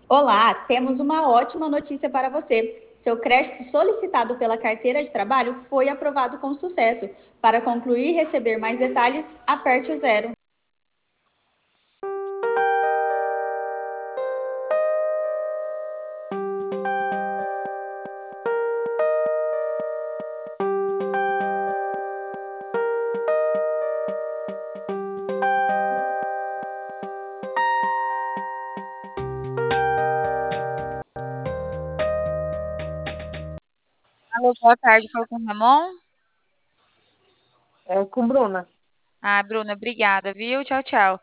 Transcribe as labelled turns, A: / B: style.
A: Olá, temos uma ótima notícia para você. Seu crédito solicitado pela carteira de trabalho foi aprovado com sucesso. Para concluir e receber mais detalhes, aperte o zero.
B: Alô, boa tarde, falo com o Ramon.
C: É com Bruna.
B: Ah, Bruna, obrigada, viu? Tchau, tchau.